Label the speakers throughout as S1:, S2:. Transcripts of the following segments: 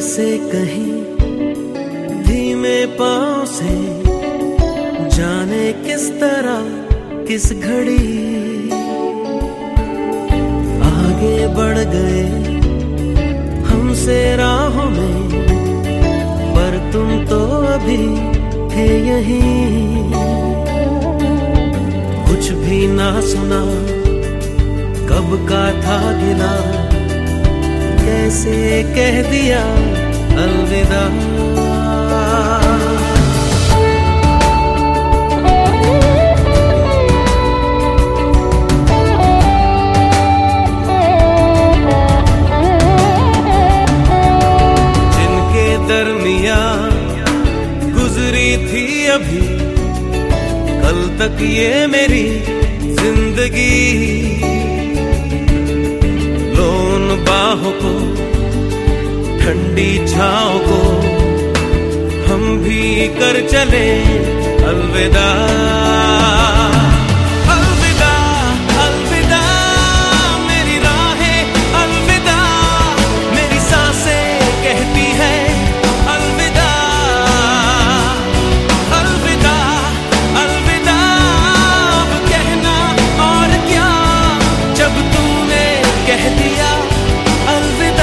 S1: से कहीं धीमे पांव से, जाने किस तरह किस घड़ी आगे बढ़ गए हमसे राहों में, पर तुम तो अभी थे यहीं। कुछ भी ना सुना कब का था गिला, कैसे कह दिया अलविदा। जिनके दरमिया गुजरी थी अभी कल तक ये मेरी जिंदगी, लो उन बाहों को ठंडी छाँव को हम भी कर चले अलविदा। अलविदा अलविदा मेरी राहें, अलविदा मेरी सांसें कहती है अलविदा। अलविदा अलविदा अब कहना और क्या, जब तूने कह दिया अलविदा।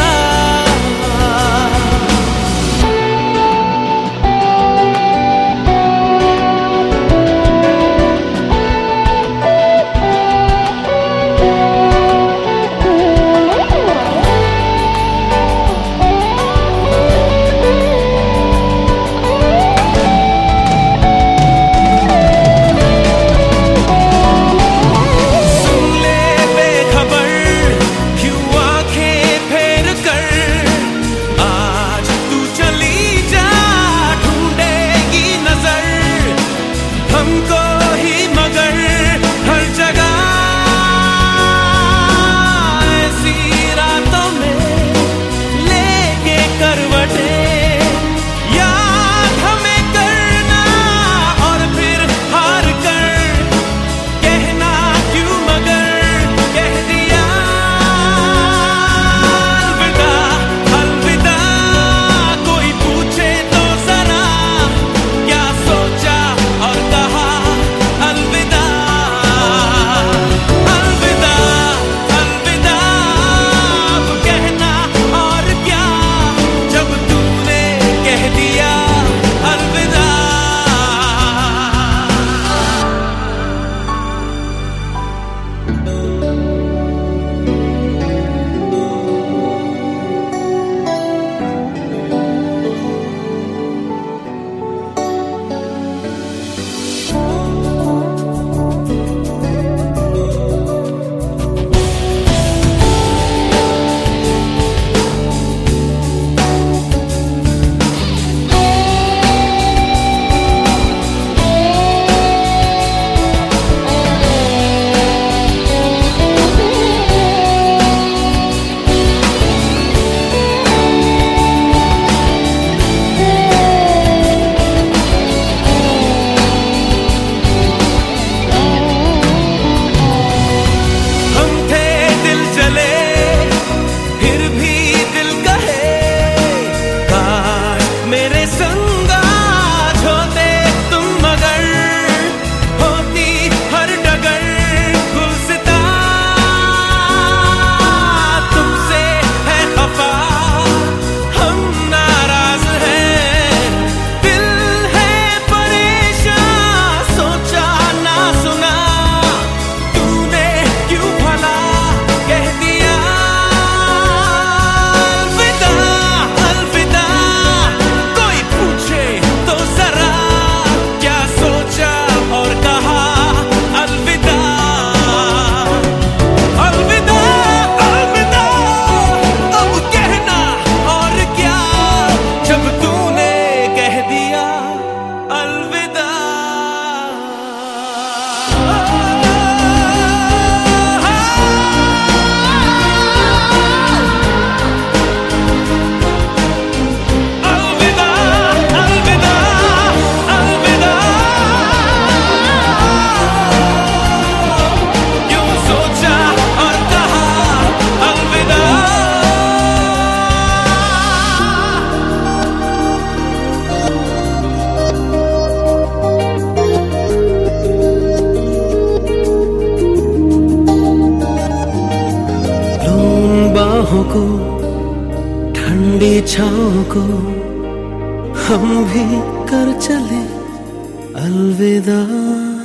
S1: को, ठंडी छाँव को हम भी कर चले अलविदा।